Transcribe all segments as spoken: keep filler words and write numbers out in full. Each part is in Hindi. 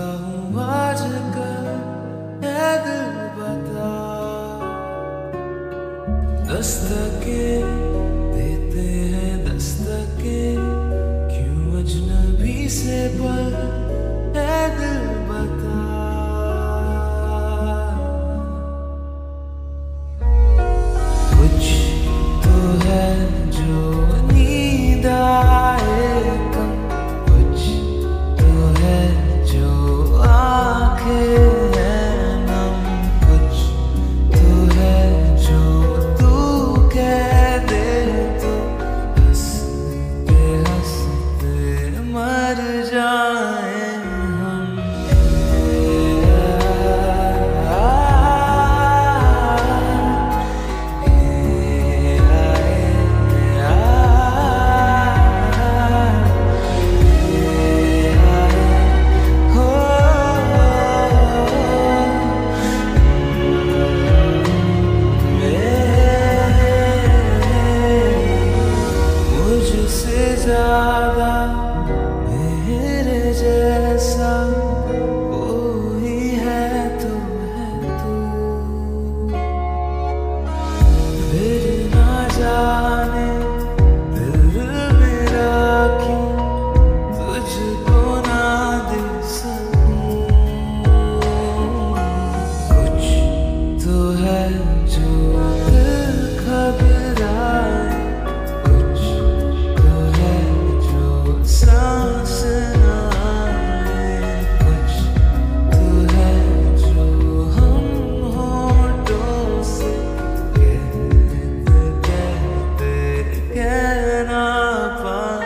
हूँ आजकल, ऐ दिल बता। दस्तकें देते हैं दस्तकें, क्यों अजनबी से पल, ऐ दिल बता। कुछ तो है जो नींद आए कम, कुछ तो है जो आंखें हैं नम, कुछ तो है जो तू कह दे तो हंसते हंसते मर जाए हम। मुझसे ज्यादा मेरे जैसा कोई है तो है तू, फिर ना जाने दिल मेरा क्यों तुझको ना दे सकूं। कुछ तो है जो दिल घबराए, सांस ना आए, कुछ तो है जो हम होठों से कहते कहते कह ना पाए।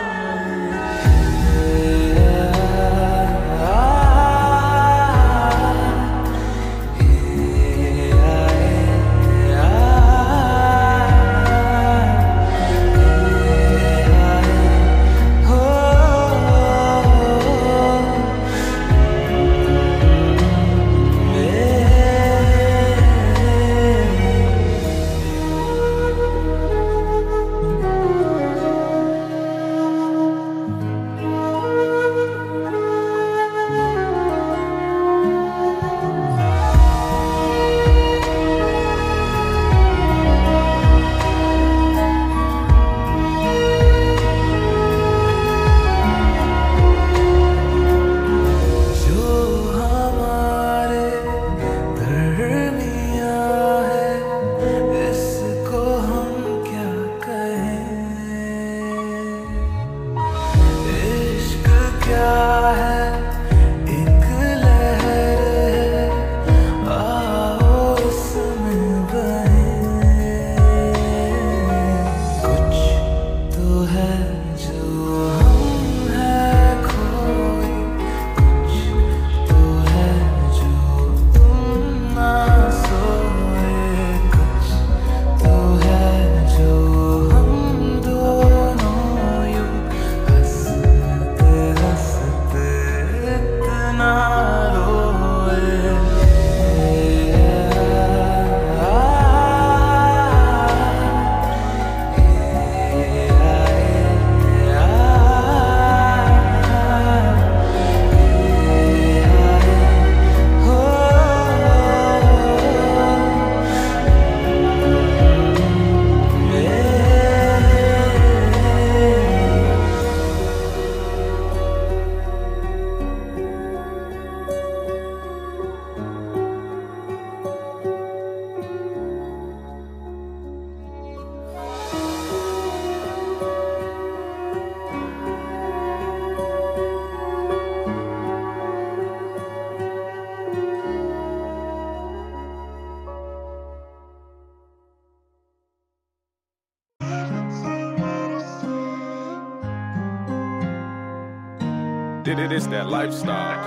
It is that lifestyle.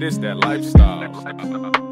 is that lifestyle.